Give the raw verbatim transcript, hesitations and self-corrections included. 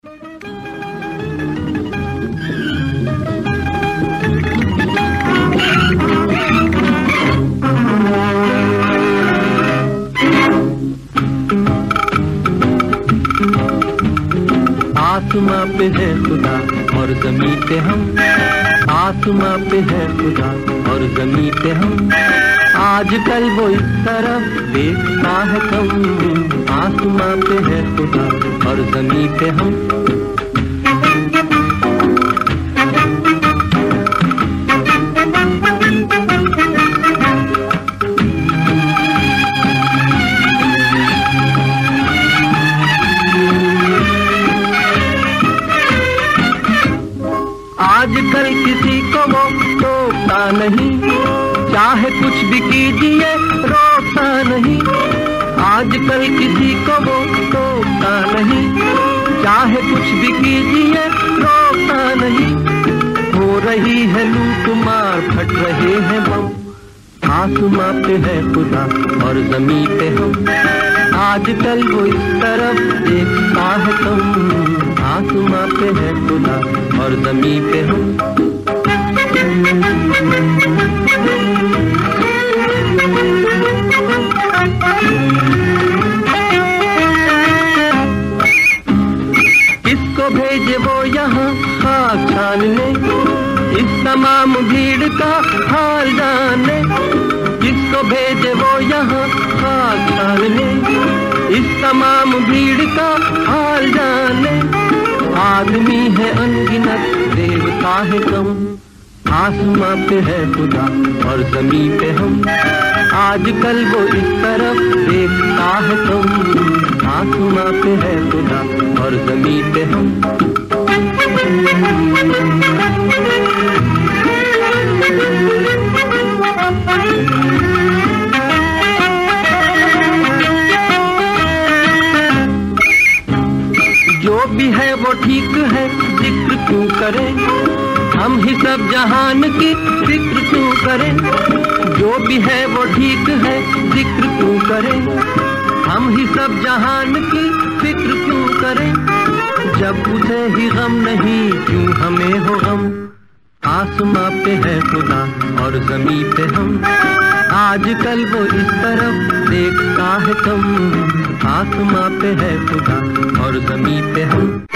आसमां पे है खुदा और ज़मीं पे हम, आसमां पे है खुदा और ज़मीं पे हम। आजकल वो इस तरफ देखता है कम, आसमां पे है खुदा और ज़मीं पे हम। आजकल किसी को वो टोकता नहीं, चाहे कुछ भी कीजिए रोकता नहीं। आजकल किसी को वो टोकता नहीं, चाहे कुछ भी कीजिए रोकता नहीं। हो रही है लूट मार, फट रहे हैं बम, आसमां पे है खुदा और ज़मीं पे हम। आजकल वो इस तरफ देखता है कम, आसमां पे है खुदा और ज़मीं पे हम। किसको भेजे वो यहाँ खाक छानने, इस तमाम भीड़ का हाल जानने। किसको भेजे वो यहाँ खाक छानने, इस तमाम भीड़ का हाल जानने। आदमी है अनगिनत, देवता है कम, आसमां पे है खुदा और ज़मीं पे हम। आजकल वो इस तरफ देखता है कम, आसमां पे है खुदा और ज़मीं पे हम। जो भी है वो ठीक है, जिक्र क्यों करें, हम ही सब जहान की फिक्र क्यों करें। जो भी है वो ठीक है, जिक्र क्यों करें, हम ही सब जहान की फिक्र क्यों करें। जब उसे ही गम नहीं, क्यों हमें हो गम, आसमां पे है खुदा और ज़मीं पे हम। आजकल वो इस तरफ देखता है कम, आसमां पे है खुदा और ज़मीं पे हम।